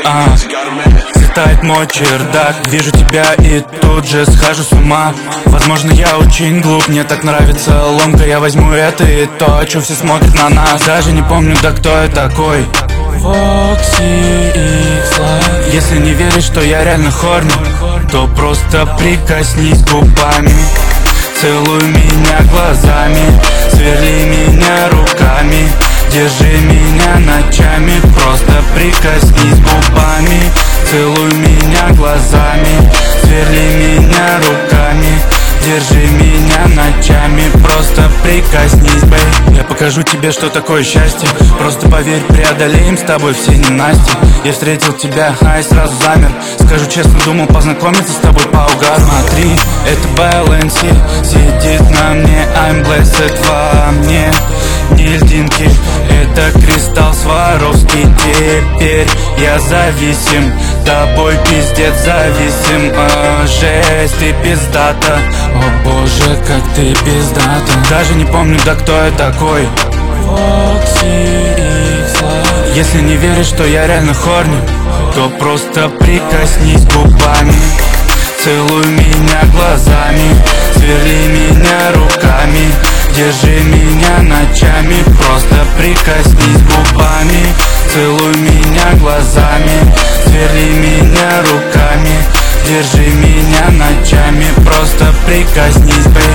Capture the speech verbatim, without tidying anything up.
а. Взлетает мой чердак, вижу тебя и тут же схожу с ума. Возможно, я очень глуп, мне так нравится ломка. Я возьму это и то, что все смотрят на нас. Даже не помню, да кто я такой. Foxy X Live. Если не веришь, что я реально хорни, то просто прикоснись губами. Целуй меня глазами, сверли меня руками, держи меня ночами, просто прикоснись губами. Целуй меня глазами, сверли меня руками, держи меня ночами, просто прикоснись, бэй. Я покажу тебе, что такое счастье. Просто поверь, преодолеем с тобой все ненасти. Я встретил тебя, а и сразу замер. Скажу честно, думал познакомиться с тобой по угару. Смотри, это Баленси сидит на мне, I'm blessed во мне. Не льдинки, это кристалл Сваровский. Теперь я зависим, тобой пиздец зависим. О, жесть, ты пиздата, о боже, как ты пиздата. Даже не помню, да кто я такой. Foxy X Live. Если не веришь, что я реально хорни, то просто прикоснись губами. Целуй меня глазами, сверли меня руками, держи меня ночами, просто прикоснись губами. Целуй меня глазами, сверли меня руками, держи меня ночами, просто прикоснись, бэй.